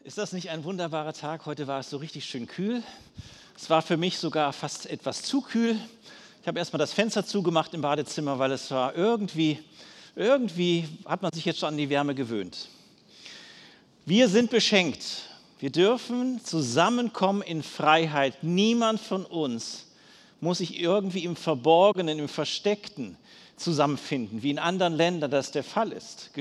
Ist das nicht ein wunderbarer Tag? Heute war es so richtig schön kühl. Es war für mich sogar fast etwas zu kühl. Ich habe erstmal das Fenster zugemacht im Badezimmer, weil es war irgendwie hat man sich jetzt schon an die Wärme gewöhnt. Wir sind beschenkt. Wir dürfen zusammenkommen in Freiheit. Niemand von uns muss sich irgendwie im Verborgenen, im Versteckten zusammenfinden, wie in anderen Ländern das der Fall ist.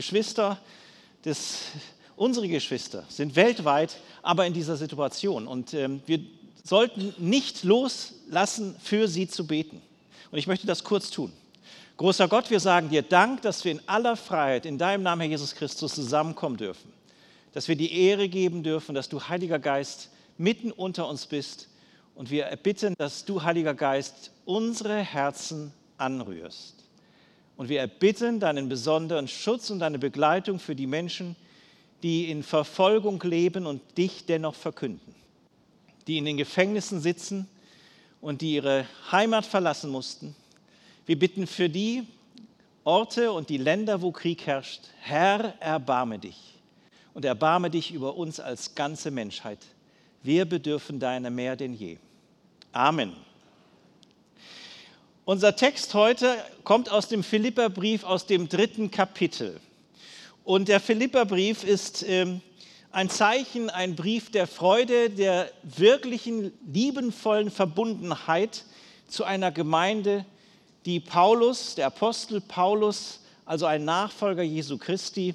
Unsere Geschwister sind weltweit aber in dieser Situation und wir sollten nicht loslassen, für sie zu beten. Und ich möchte das kurz tun. Großer Gott, wir sagen dir Dank, dass wir in aller Freiheit in deinem Namen, Herr Jesus Christus, zusammenkommen dürfen. Dass wir die Ehre geben dürfen, dass du, Heiliger Geist, mitten unter uns bist. Und wir erbitten, dass du, Heiliger Geist, unsere Herzen anrührst. Und wir erbitten deinen besonderen Schutz und deine Begleitung für die Menschen, die in Verfolgung leben und dich dennoch verkünden, die in den Gefängnissen sitzen und die ihre Heimat verlassen mussten. Wir bitten für die Orte und die Länder, wo Krieg herrscht, Herr, erbarme dich und erbarme dich über uns als ganze Menschheit. Wir bedürfen deiner mehr denn je. Amen. Unser Text heute kommt aus dem Philipperbrief, aus dem 3. Kapitel. Und der Philipperbrief ist ein Zeichen, ein Brief der Freude, der wirklichen, liebenvollen Verbundenheit zu einer Gemeinde, die Paulus, der Apostel Paulus, also ein Nachfolger Jesu Christi,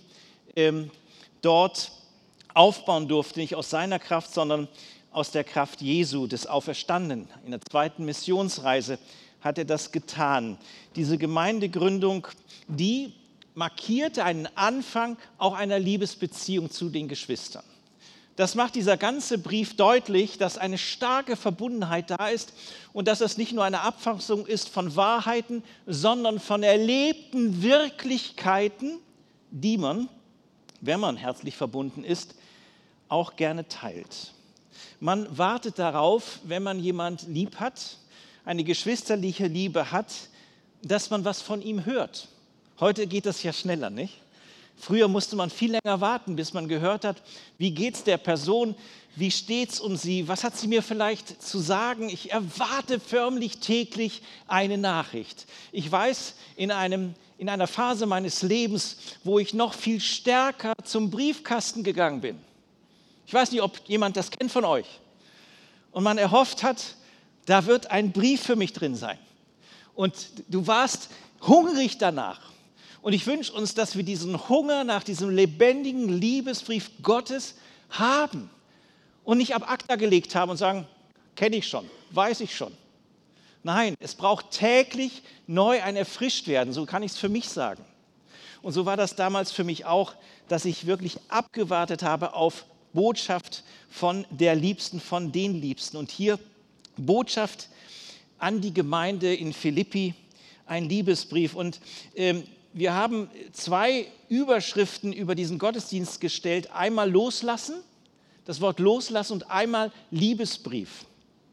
dort aufbauen durfte, nicht aus seiner Kraft, sondern aus der Kraft Jesu, des Auferstandenen. In der 2. Missionsreise hat er das getan. Diese Gemeindegründung, die markierte einen Anfang auch einer Liebesbeziehung zu den Geschwistern. Das macht dieser ganze Brief deutlich, dass eine starke Verbundenheit da ist und dass es nicht nur eine Abfassung ist von Wahrheiten, sondern von erlebten Wirklichkeiten, die man, wenn man herzlich verbunden ist, auch gerne teilt. Man wartet darauf, wenn man jemand lieb hat, eine geschwisterliche Liebe hat, dass man was von ihm hört. Heute geht das ja schneller, nicht? Früher musste man viel länger warten, bis man gehört hat, wie geht es der Person, wie steht es um sie, was hat sie mir vielleicht zu sagen. Ich erwarte förmlich täglich eine Nachricht. Ich weiß, in einer Phase meines Lebens, wo ich noch viel stärker zum Briefkasten gegangen bin. Ich weiß nicht, ob jemand das kennt von euch. Und man erhofft hat, da wird ein Brief für mich drin sein. Und du warst hungrig danach. Und ich wünsche uns, dass wir diesen Hunger nach diesem lebendigen Liebesbrief Gottes haben und nicht ab acta gelegt haben und sagen, kenne ich schon, weiß ich schon. Nein, es braucht täglich neu ein Erfrischtwerden, so kann ich es für mich sagen. Und so war das damals für mich auch, dass ich wirklich abgewartet habe auf Botschaft von der Liebsten, von den Liebsten. Und hier Botschaft an die Gemeinde in Philippi, ein Liebesbrief. Und wir haben 2 Überschriften über diesen Gottesdienst gestellt. Einmal Loslassen, das Wort Loslassen, und einmal Liebesbrief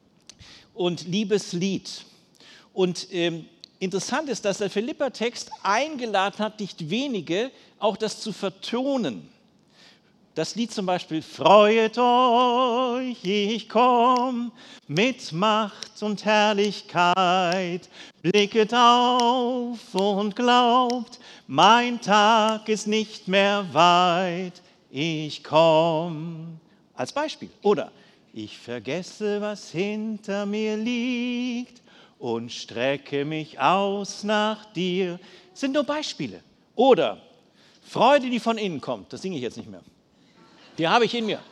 und Liebeslied. Und interessant ist, dass der Philipper-Text eingeladen hat, nicht wenige, auch das zu vertonen. Das Lied zum Beispiel, Freuet euch, ich komm mit Macht und Herrlichkeit, blicket auf und glaubt, mein Tag ist nicht mehr weit, ich komm. Als Beispiel. Oder, ich vergesse, was hinter mir liegt und strecke mich aus nach dir. Das sind nur Beispiele. Oder, Freude, die von innen kommt, das singe ich jetzt nicht mehr. Die habe ich in mir.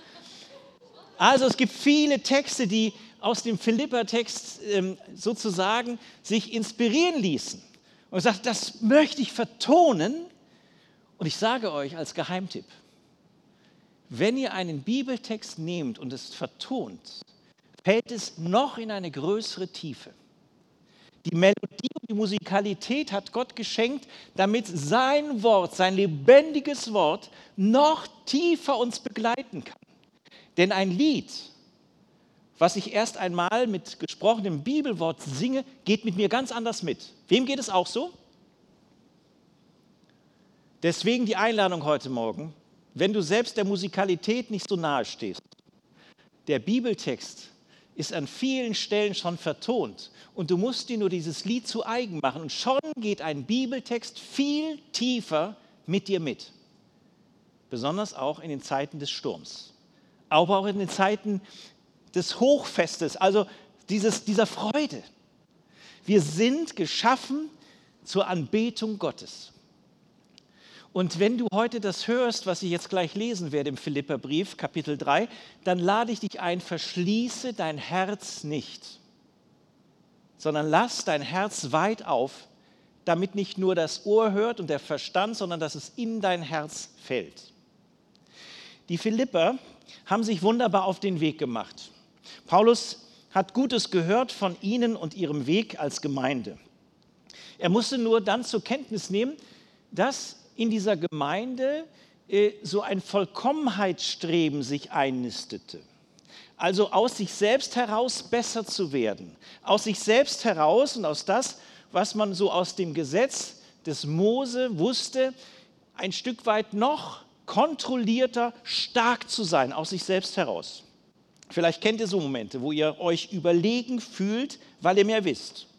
Also es gibt viele Texte, die aus dem Philipper-Text sozusagen sich inspirieren ließen. Und ich sage, das möchte ich vertonen. Und ich sage euch als Geheimtipp, wenn ihr einen Bibeltext nehmt und es vertont, fällt es noch in eine größere Tiefe. Die Melodie und die Musikalität hat Gott geschenkt, damit sein Wort, sein lebendiges Wort, noch tiefer uns begleiten kann. Denn ein Lied, was ich erst einmal mit gesprochenem Bibelwort singe, geht mit mir ganz anders mit. Wem geht es auch so? Deswegen die Einladung heute Morgen. wenn du selbst der Musikalität nicht so nahe stehst, der Bibeltext ist an vielen Stellen schon vertont und du musst dir nur dieses Lied zu eigen machen und schon geht ein Bibeltext viel tiefer mit dir mit. Besonders auch in den Zeiten des Sturms, aber auch in den Zeiten des Hochfestes, also dieser Freude. Wir sind geschaffen zur Anbetung Gottes. Und wenn du heute das hörst, was ich jetzt gleich lesen werde im Philipperbrief, Kapitel 3, dann lade ich dich ein, verschließe dein Herz nicht, sondern lass dein Herz weit auf, damit nicht nur das Ohr hört und der Verstand, sondern dass es in dein Herz fällt. Die Philipper haben sich wunderbar auf den Weg gemacht. Paulus hat Gutes gehört von ihnen und ihrem Weg als Gemeinde. Er musste nur dann zur Kenntnis nehmen, dass in dieser Gemeinde so ein Vollkommenheitsstreben sich einnistete. Also aus sich selbst heraus besser zu werden. Aus sich selbst heraus und aus das, was man so aus dem Gesetz des Mose wusste, ein Stück weit noch kontrollierter, stark zu sein, aus sich selbst heraus. Vielleicht kennt ihr so Momente, wo ihr euch überlegen fühlt, weil ihr mehr wisst.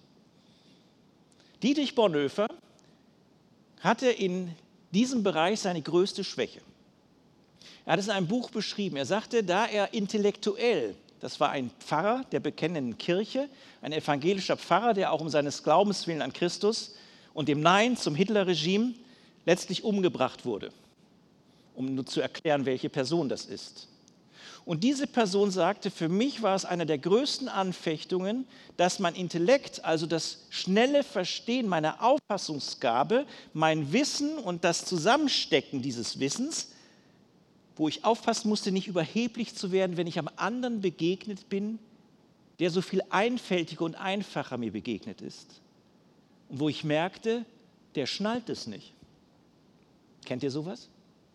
Dietrich Bonhoeffer hatte in diesem Bereich seine größte Schwäche. Er hat es in einem Buch beschrieben. Er sagte, da er intellektuell, das war ein Pfarrer der bekennenden Kirche, ein evangelischer Pfarrer, der auch um seines Glaubens willen an Christus und dem Nein zum Hitlerregime letztlich umgebracht wurde, um nur zu erklären, welche Person das ist. Und diese Person sagte, für mich war es eine der größten Anfechtungen, dass mein Intellekt, also das schnelle Verstehen meiner Auffassungsgabe, mein Wissen und das Zusammenstecken dieses Wissens, wo ich aufpassen musste, nicht überheblich zu werden, wenn ich am anderen begegnet bin, der so viel einfältiger und einfacher mir begegnet ist. Und wo ich merkte, der schnallt es nicht. Kennt ihr sowas?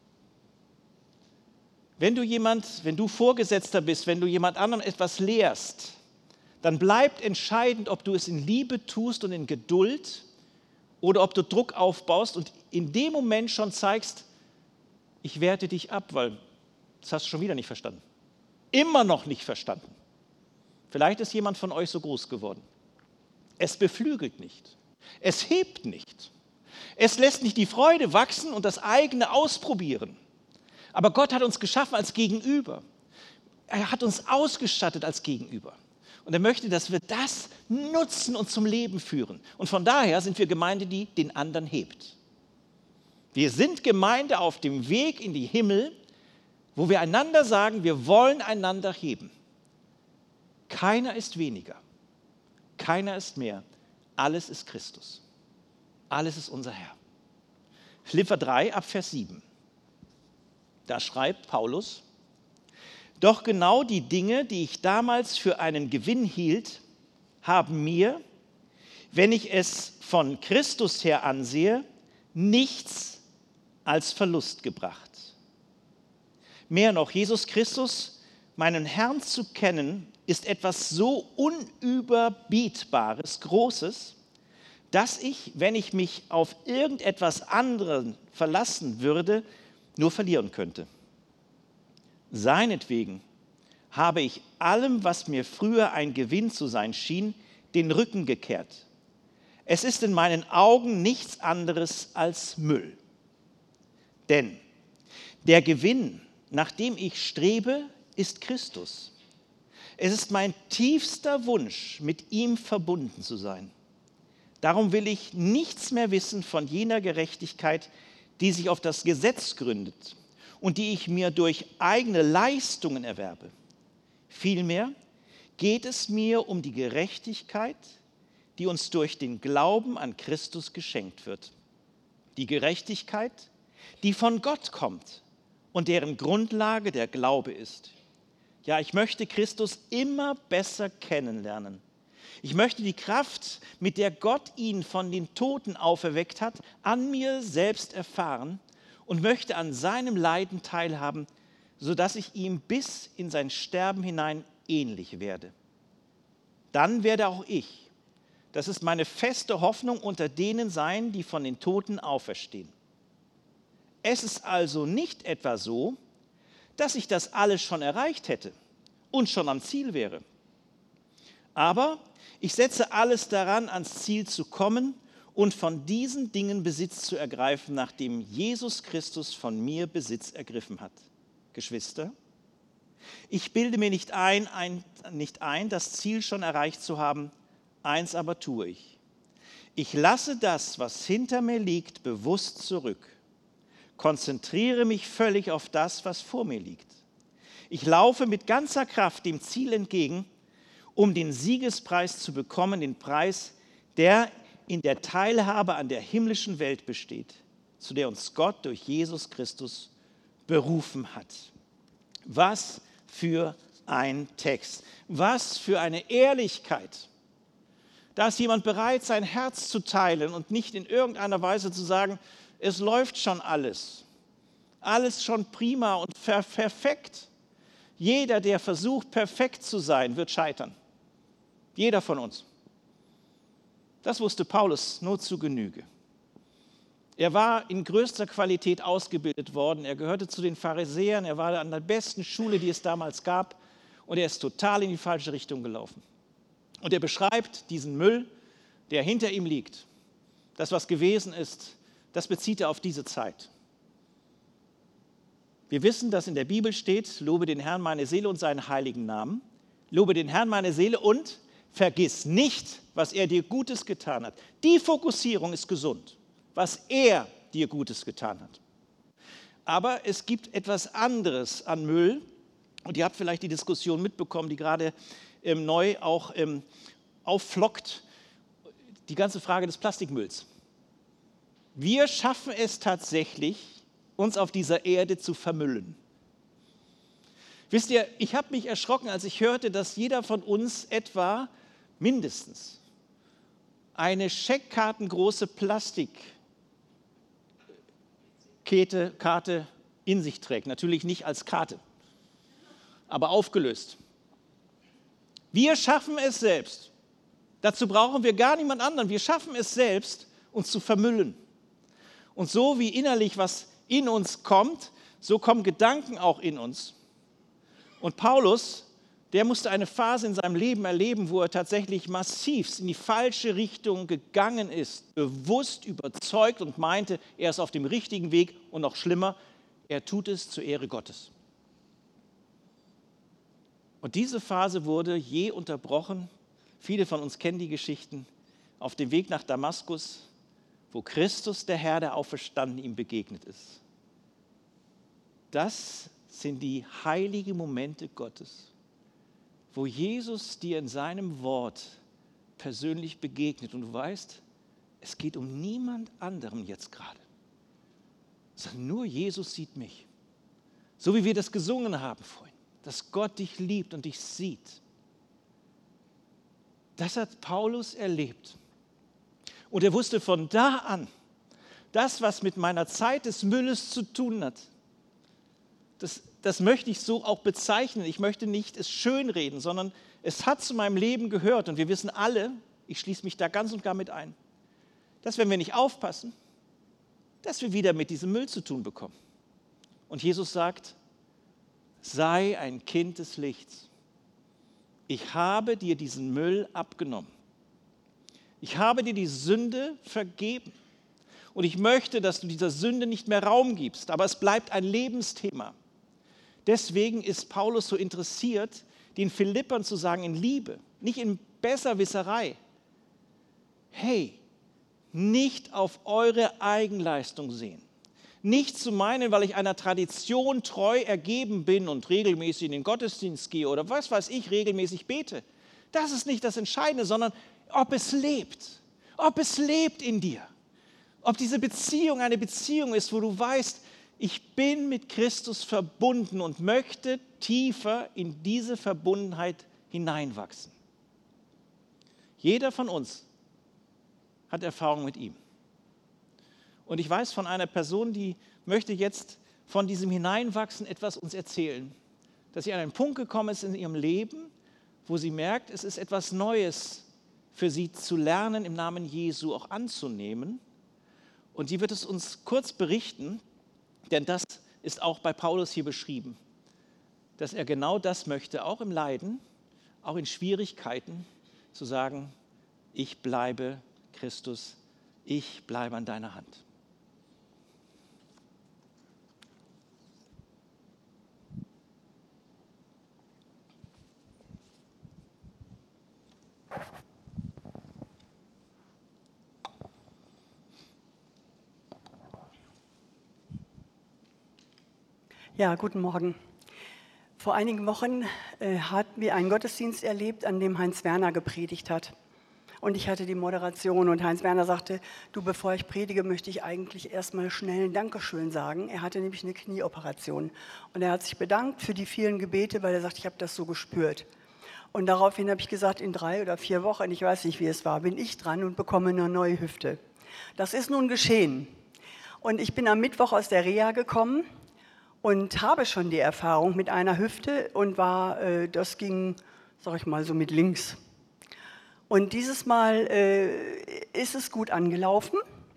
Wenn du Vorgesetzter bist, wenn du jemand anderem etwas lehrst, dann bleibt entscheidend, ob du es in Liebe tust und in Geduld oder ob du Druck aufbaust und in dem Moment schon zeigst, ich werte dich ab, weil das hast du schon wieder nicht verstanden. Immer noch nicht verstanden. Vielleicht ist jemand von euch so groß geworden. Es beflügelt nicht. Es hebt nicht. Es lässt nicht die Freude wachsen und das eigene ausprobieren. Aber Gott hat uns geschaffen als Gegenüber. Er hat uns ausgestattet als Gegenüber. Und er möchte, dass wir das nutzen und zum Leben führen. Und von daher sind wir Gemeinde, die den anderen hebt. Wir sind Gemeinde auf dem Weg in die Himmel, wo wir einander sagen, wir wollen einander heben. Keiner ist weniger, keiner ist mehr. Alles ist Christus. Alles ist unser Herr. Philipper 3 ab Vers 7. Da schreibt Paulus, doch genau die Dinge, die ich damals für einen Gewinn hielt, haben mir, wenn ich es von Christus her ansehe, nichts als Verlust gebracht. Mehr noch, Jesus Christus, meinen Herrn zu kennen, ist etwas so Unüberbietbares, Großes, dass ich, wenn ich mich auf irgendetwas anderes verlassen würde, nur verlieren könnte. Seinetwegen habe ich allem, was mir früher ein Gewinn zu sein schien, den Rücken gekehrt. Es ist in meinen Augen nichts anderes als Müll. Denn der Gewinn, nach dem ich strebe, ist Christus. Es ist mein tiefster Wunsch, mit ihm verbunden zu sein. Darum will ich nichts mehr wissen von jener Gerechtigkeit, die sich auf das Gesetz gründet und die ich mir durch eigene Leistungen erwerbe. Vielmehr geht es mir um die Gerechtigkeit, die uns durch den Glauben an Christus geschenkt wird. Die Gerechtigkeit, die von Gott kommt und deren Grundlage der Glaube ist. Ja, ich möchte Christus immer besser kennenlernen. Ich möchte die Kraft, mit der Gott ihn von den Toten auferweckt hat, an mir selbst erfahren und möchte an seinem Leiden teilhaben, sodass ich ihm bis in sein Sterben hinein ähnlich werde. Dann werde auch ich, das ist meine feste Hoffnung, unter denen sein, die von den Toten auferstehen. Es ist also nicht etwa so, dass ich das alles schon erreicht hätte und schon am Ziel wäre. Aber ich setze alles daran, ans Ziel zu kommen und von diesen Dingen Besitz zu ergreifen, nachdem Jesus Christus von mir Besitz ergriffen hat. Geschwister, ich bilde mir nicht ein, das Ziel schon erreicht zu haben, eins aber tue ich. Ich lasse das, was hinter mir liegt, bewusst zurück, konzentriere mich völlig auf das, was vor mir liegt. Ich laufe mit ganzer Kraft dem Ziel entgegen, um den Siegespreis zu bekommen, den Preis, der in der Teilhabe an der himmlischen Welt besteht, zu der uns Gott durch Jesus Christus berufen hat. Was für ein Text, was für eine Ehrlichkeit. Da ist jemand bereit, sein Herz zu teilen und nicht in irgendeiner Weise zu sagen, es läuft schon alles schon prima und perfekt. Jeder, der versucht, perfekt zu sein, wird scheitern. Jeder von uns. Das wusste Paulus nur zu Genüge. Er war in größter Qualität ausgebildet worden. Er gehörte zu den Pharisäern. Er war an der besten Schule, die es damals gab. Und er ist total in die falsche Richtung gelaufen. Und er beschreibt diesen Müll, der hinter ihm liegt. Das, was gewesen ist, das bezieht er auf diese Zeit. Wir wissen, dass in der Bibel steht, lobe den Herrn meine Seele und seinen heiligen Namen. Lobe den Herrn meine Seele und vergiss nicht, was er dir Gutes getan hat. Die Fokussierung ist gesund, was er dir Gutes getan hat. Aber es gibt etwas anderes an Müll. Und ihr habt vielleicht die Diskussion mitbekommen, die gerade neu auch aufflockt, die ganze Frage des Plastikmülls. Wir schaffen es tatsächlich, uns auf dieser Erde zu vermüllen. Wisst ihr, ich habe mich erschrocken, als ich hörte, dass jeder von uns etwa mindestens eine scheckkartengroße Plastikkarte in sich trägt. Natürlich nicht als Karte, aber aufgelöst. Wir schaffen es selbst. Dazu brauchen wir gar niemand anderen. Wir schaffen es selbst, uns zu vermüllen. Und so wie innerlich was in uns kommt, so kommen Gedanken auch in uns. Und Paulus, der musste eine Phase in seinem Leben erleben, wo er tatsächlich massiv in die falsche Richtung gegangen ist, bewusst überzeugt und meinte, er ist auf dem richtigen Weg und noch schlimmer, er tut es zur Ehre Gottes. Und diese Phase wurde je unterbrochen. Viele von uns kennen die Geschichten. Auf dem Weg nach Damaskus, wo Christus, der Herr, der Auferstandene, ihm begegnet ist. Das sind die heiligen Momente Gottes, wo Jesus dir in seinem Wort persönlich begegnet. Und du weißt, es geht um niemand anderem jetzt gerade, sondern nur Jesus sieht mich. So wie wir das gesungen haben vorhin, dass Gott dich liebt und dich sieht. Das hat Paulus erlebt. Und er wusste von da an, das, was mit meiner Zeit des Mülles zu tun hat, das möchte ich so auch bezeichnen. Ich möchte nicht es schönreden, sondern es hat zu meinem Leben gehört. Und wir wissen alle, ich schließe mich da ganz und gar mit ein, dass wenn wir nicht aufpassen, dass wir wieder mit diesem Müll zu tun bekommen. Und Jesus sagt, sei ein Kind des Lichts. Ich habe dir diesen Müll abgenommen. Ich habe dir die Sünde vergeben. Und ich möchte, dass du dieser Sünde nicht mehr Raum gibst. Aber es bleibt ein Lebensthema. Deswegen ist Paulus so interessiert, den Philippern zu sagen in Liebe, nicht in Besserwisserei. Hey, nicht auf eure Eigenleistung sehen. Nicht zu meinen, weil ich einer Tradition treu ergeben bin und regelmäßig in den Gottesdienst gehe oder was weiß ich, regelmäßig bete. Das ist nicht das Entscheidende, sondern ob es lebt in dir. Ob diese Beziehung eine Beziehung ist, wo du weißt, ich bin mit Christus verbunden und möchte tiefer in diese Verbundenheit hineinwachsen. Jeder von uns hat Erfahrung mit ihm. Und ich weiß von einer Person, die möchte jetzt von diesem Hineinwachsen etwas uns erzählen. Dass sie an einen Punkt gekommen ist in ihrem Leben, wo sie merkt, es ist etwas Neues für sie zu lernen, im Namen Jesu auch anzunehmen. Und sie wird es uns kurz berichten. Denn das ist auch bei Paulus hier beschrieben, dass er genau das möchte, auch im Leiden, auch in Schwierigkeiten, zu sagen, ich bleibe Christus, ich bleibe an deiner Hand. Ja, guten Morgen. Vor einigen Wochen hatten wir einen Gottesdienst erlebt, an dem Heinz Werner gepredigt hat. Und ich hatte die Moderation und Heinz Werner sagte, du, bevor ich predige, möchte ich eigentlich erstmal schnell ein Dankeschön sagen. Er hatte nämlich eine Knieoperation und er hat sich bedankt für die vielen Gebete, weil er sagt, ich habe das so gespürt. Und daraufhin habe ich gesagt, in 3 oder 4 Wochen, ich weiß nicht, wie es war, bin ich dran und bekomme eine neue Hüfte. Das ist nun geschehen. Und ich bin am Mittwoch aus der Reha gekommen und habe schon die Erfahrung mit einer Hüfte und das ging, sag ich mal, so mit links. Und dieses Mal ist es gut angelaufen,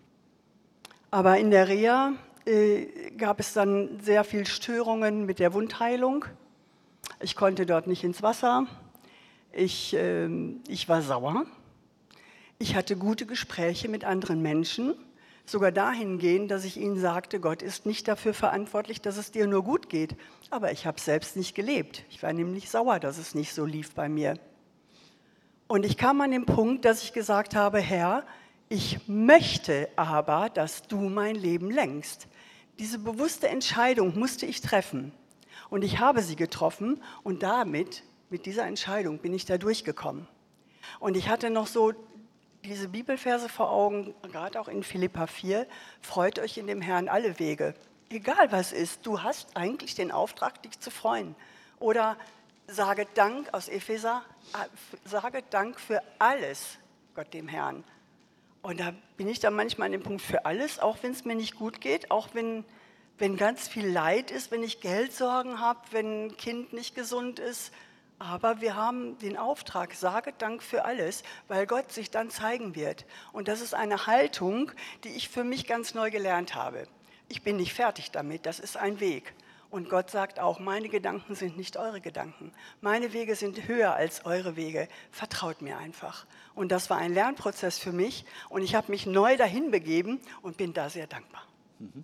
aber in der Reha gab es dann sehr viel Störungen mit der Wundheilung. Ich konnte dort nicht ins Wasser, ich war sauer, ich hatte gute Gespräche mit anderen Menschen, sogar dahingehend, dass ich ihnen sagte, Gott ist nicht dafür verantwortlich, dass es dir nur gut geht. Aber ich habe es selbst nicht gelebt. Ich war nämlich sauer, dass es nicht so lief bei mir. Und ich kam an den Punkt, dass ich gesagt habe, Herr, ich möchte aber, dass du mein Leben lenkst. Diese bewusste Entscheidung musste ich treffen. Und ich habe sie getroffen und mit dieser Entscheidung bin ich da durchgekommen. Und ich hatte noch so diese Bibelverse vor Augen, gerade auch in Philipper 4, freut euch in dem Herrn alle Wege. Egal was ist, du hast eigentlich den Auftrag, dich zu freuen. Oder sage Dank aus Epheser, sage Dank für alles, Gott dem Herrn. Und da bin ich dann manchmal an dem Punkt für alles, auch wenn es mir nicht gut geht, auch wenn ganz viel Leid ist, wenn ich Geldsorgen habe, wenn ein Kind nicht gesund ist. Aber wir haben den Auftrag, sage Dank für alles, weil Gott sich dann zeigen wird. Und das ist eine Haltung, die ich für mich ganz neu gelernt habe. Ich bin nicht fertig damit, das ist ein Weg. Und Gott sagt auch, meine Gedanken sind nicht eure Gedanken. Meine Wege sind höher als eure Wege. Vertraut mir einfach. Und das war ein Lernprozess für mich. Und ich habe mich neu dahin begeben und bin da sehr dankbar. Mhm.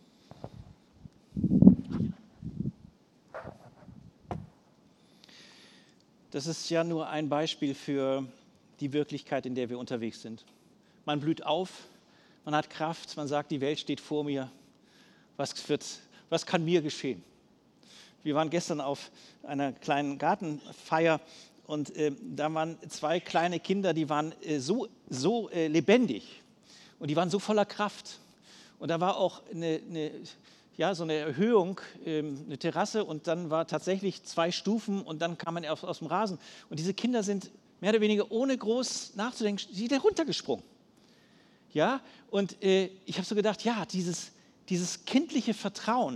Das ist ja nur ein Beispiel für die Wirklichkeit, in der wir unterwegs sind. Man blüht auf, man hat Kraft, man sagt, die Welt steht vor mir. Was kann mir geschehen? Wir waren gestern auf einer kleinen Gartenfeier und da waren 2 kleine Kinder, die waren so lebendig und die waren so voller Kraft. Und da war auch so eine Erhöhung, eine Terrasse und dann war tatsächlich 2 Stufen und dann kam man aus dem Rasen. Und diese Kinder sind mehr oder weniger ohne groß nachzudenken, sie sind runtergesprungen. Ja, und ich habe so gedacht, ja, dieses kindliche Vertrauen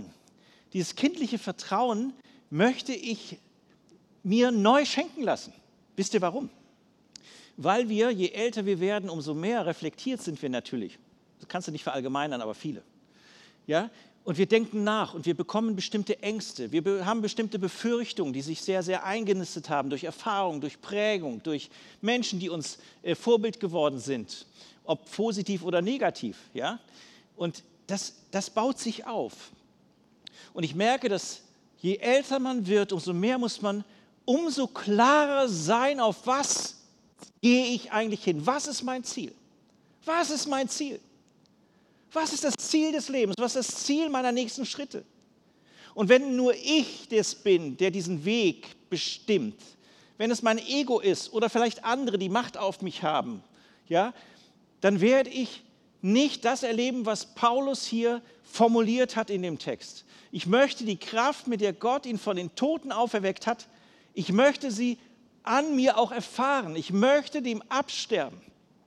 möchte ich mir neu schenken lassen. Wisst ihr warum? Weil wir, je älter wir werden, umso mehr reflektiert sind wir natürlich. Das kannst du nicht verallgemeinern, aber viele. Ja? Und wir denken nach und wir bekommen bestimmte Ängste. Wir haben bestimmte Befürchtungen, die sich sehr, sehr eingenistet haben durch Erfahrung, durch Prägung, durch Menschen, die uns Vorbild geworden sind, ob positiv oder negativ. Ja? Und das baut sich auf. Und ich merke, dass je älter man wird, umso mehr muss man umso klarer sein, auf was gehe ich eigentlich hin? Was ist mein Ziel? Was ist mein Ziel? Was ist das Ziel des Lebens? Was ist das Ziel meiner nächsten Schritte? Und wenn nur ich das bin, der diesen Weg bestimmt, wenn es mein Ego ist oder vielleicht andere, die Macht auf mich haben, ja, dann werde ich nicht das erleben, was Paulus hier formuliert hat in dem Text. Ich möchte die Kraft, mit der Gott ihn von den Toten auferweckt hat, ich möchte sie an mir auch erfahren. Ich möchte dem absterben,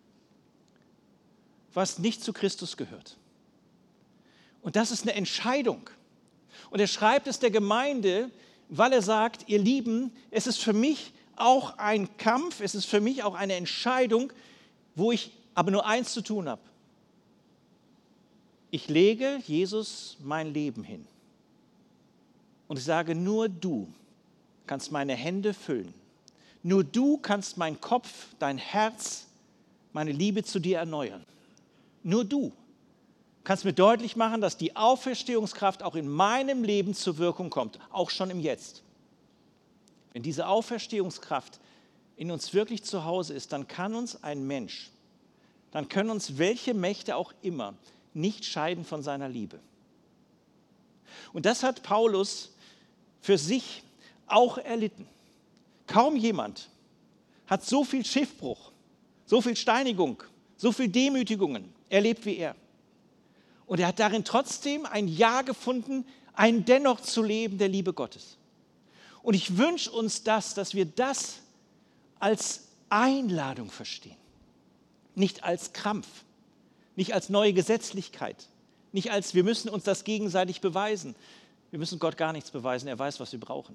was nicht zu Christus gehört. Und das ist eine Entscheidung. Und er schreibt es der Gemeinde, weil er sagt, ihr Lieben, es ist für mich auch ein Kampf, es ist für mich auch eine Entscheidung, wo ich aber nur eins zu tun habe. Ich lege Jesus mein Leben hin. Und ich sage, nur du kannst meine Hände füllen. Nur du kannst meinen Kopf, dein Herz, meine Liebe zu dir erneuern. Nur du kannst mir deutlich machen, dass die Auferstehungskraft auch in meinem Leben zur Wirkung kommt, auch schon im Jetzt. Wenn diese Auferstehungskraft in uns wirklich zu Hause ist, dann kann uns ein Mensch, dann können uns welche Mächte auch immer nicht scheiden von seiner Liebe. Und das hat Paulus für sich auch erlitten. Kaum jemand hat so viel Schiffbruch, so viel Steinigung, so viel Demütigungen erlebt wie er. Und er hat darin trotzdem ein Ja gefunden, ein Dennoch zu leben der Liebe Gottes. Und ich wünsche uns das, dass wir das als Einladung verstehen, nicht als Krampf, nicht als neue Gesetzlichkeit, nicht als wir müssen uns das gegenseitig beweisen. Wir müssen Gott gar nichts beweisen, er weiß, was wir brauchen.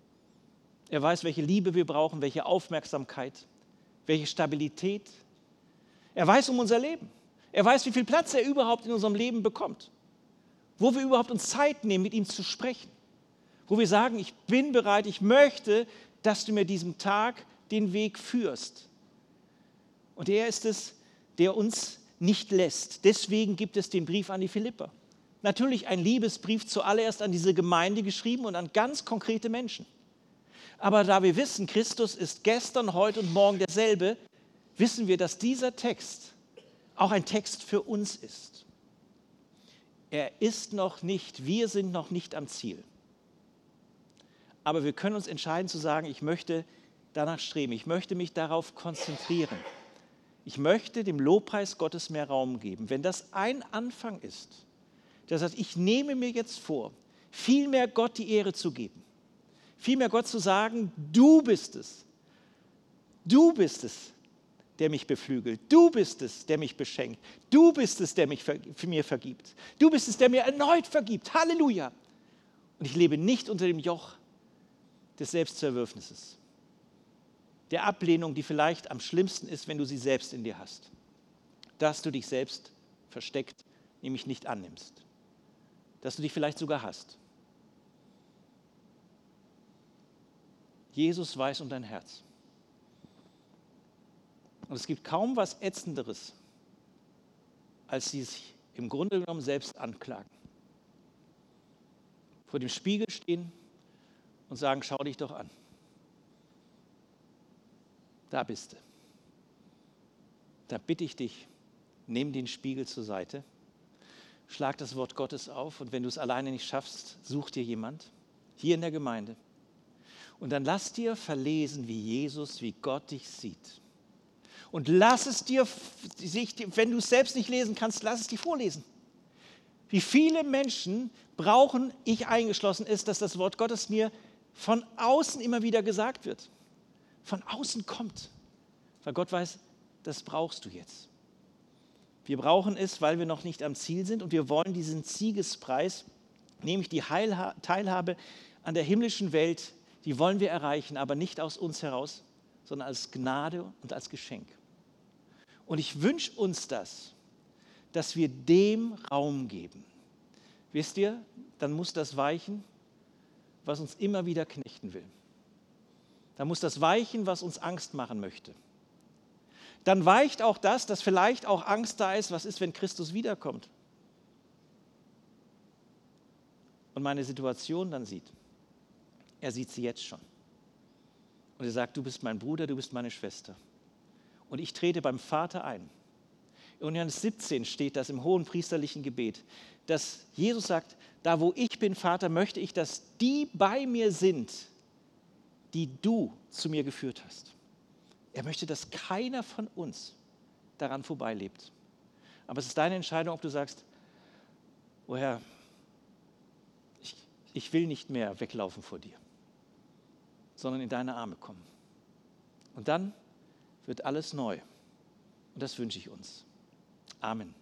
Er weiß, welche Liebe wir brauchen, welche Aufmerksamkeit, welche Stabilität. Er weiß um unser Leben. Er weiß, wie viel Platz er überhaupt in unserem Leben bekommt. Wo wir überhaupt uns Zeit nehmen, mit ihm zu sprechen. Wo wir sagen, ich bin bereit, ich möchte, dass du mir diesem Tag den Weg führst. Und er ist es, der uns nicht lässt. Deswegen gibt es den Brief an die Philipper. Natürlich ein Liebesbrief zuallererst an diese Gemeinde geschrieben und an ganz konkrete Menschen. Aber da wir wissen, Christus ist gestern, heute und morgen derselbe, wissen wir, dass dieser Text auch ein Text für uns ist. Er ist noch nicht, wir sind noch nicht am Ziel. Aber wir können uns entscheiden zu sagen, ich möchte danach streben, ich möchte mich darauf konzentrieren. Ich möchte dem Lobpreis Gottes mehr Raum geben. Wenn das ein Anfang ist, der sagt, ich nehme mir jetzt vor, vielmehr Gott die Ehre zu geben, vielmehr Gott zu sagen, du bist es, der mich beflügelt, du bist es, der mich beschenkt, du bist es, der mir vergibt, du bist es, der mir erneut vergibt, Halleluja. Und ich lebe nicht unter dem Joch des Selbstzerwürfnisses, der Ablehnung, die vielleicht am schlimmsten ist, wenn du sie selbst in dir hast, dass du dich selbst versteckt, nämlich nicht annimmst, dass du dich vielleicht sogar hasst. Jesus weiß um dein Herz. Und es gibt kaum was Ätzenderes, als sie sich im Grunde genommen selbst anklagen. Vor dem Spiegel stehen und sagen, schau dich doch an. Da bist du. Da bitte ich dich, nimm den Spiegel zur Seite, schlag das Wort Gottes auf und wenn du es alleine nicht schaffst, such dir jemand hier in der Gemeinde und dann lass dir verlesen, wie Jesus, wie Gott dich sieht. Und lass es dir, wenn du es selbst nicht lesen kannst, lass es dir vorlesen. Wie viele Menschen brauchen, ich eingeschlossen ist, dass das Wort Gottes mir von außen immer wieder gesagt wird. Von außen kommt, weil Gott weiß, das brauchst du jetzt. Wir brauchen es, weil wir noch nicht am Ziel sind und wir wollen diesen Siegespreis, nämlich die Teilhabe an der himmlischen Welt, die wollen wir erreichen, aber nicht aus uns heraus, sondern als Gnade und als Geschenk. Und ich wünsche uns das, dass wir dem Raum geben. Wisst ihr, dann muss das weichen, was uns immer wieder knechten will. Dann muss das weichen, was uns Angst machen möchte. Dann weicht auch das, dass vielleicht auch Angst da ist, was ist, wenn Christus wiederkommt und meine Situation dann sieht. Er sieht sie jetzt schon. Und er sagt, du bist mein Bruder, du bist meine Schwester. Und ich trete beim Vater ein. In Johannes 17 steht das im hohen priesterlichen Gebet, dass Jesus sagt, da wo ich bin, Vater, möchte ich, dass die bei mir sind, die du zu mir geführt hast. Er möchte, dass keiner von uns daran vorbeilebt. Aber es ist deine Entscheidung, ob du sagst, oh Herr, ich will nicht mehr weglaufen vor dir, sondern in deine Arme kommen. Und dann wird alles neu. Und das wünsche ich uns. Amen.